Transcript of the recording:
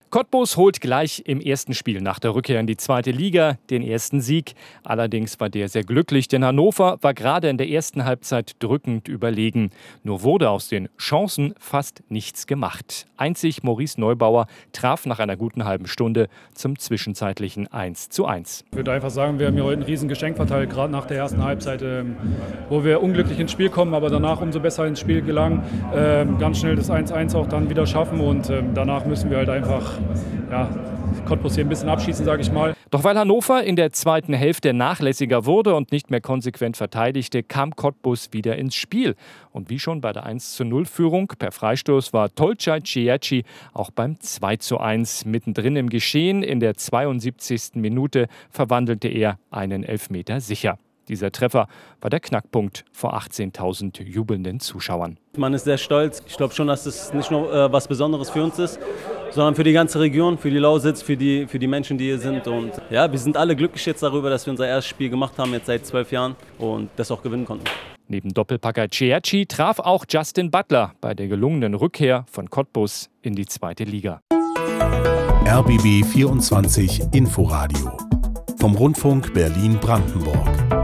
Cottbus holt gleich im ersten Spiel nach der Rückkehr in die zweite Liga den ersten Sieg. Allerdings war der sehr glücklich, denn Hannover war gerade in der ersten Halbzeit drückend überlegen. Nur wurde aus den Chancen fast nichts gemacht. Einzig Maurice Neubauer traf nach einer guten halben Stunde zum zwischenzeitlichen 1:1. Ich würde einfach sagen, wir haben hier heute ein Riesengeschenk verteilt, gerade nach der ersten Halbzeit, wo wir unglücklich ins Spiel kommen, aber danach umso besser ins Spiel gelangen. Ganz schnell das 1:1 auch dann wieder schaffen und danach müssen wir halt einfach Cottbus hier ein bisschen abschießen, sage ich mal. Doch weil Hannover in der zweiten Hälfte nachlässiger wurde und nicht mehr konsequent verteidigte, kam Cottbus wieder ins Spiel. Und wie schon bei der 1:0-Führung per Freistoß war Tolcay Cieci auch beim 2:1 mittendrin im Geschehen. In der 72. Minute verwandelte er einen Elfmeter sicher. Dieser Treffer war der Knackpunkt vor 18.000 jubelnden Zuschauern. Man ist sehr stolz. Ich glaube schon, dass es nicht nur was Besonderes für uns ist, sondern für die ganze Region, für die Lausitz, für die Menschen, die hier sind. Und ja, wir sind alle glücklich jetzt darüber, dass wir unser erstes Spiel gemacht haben, jetzt seit 12 Jahren und das auch gewinnen konnten. Neben Doppelpacker Cieci traf auch Justin Butler bei der gelungenen Rückkehr von Cottbus in die zweite Liga. RBB 24 Inforadio vom Rundfunk Berlin-Brandenburg.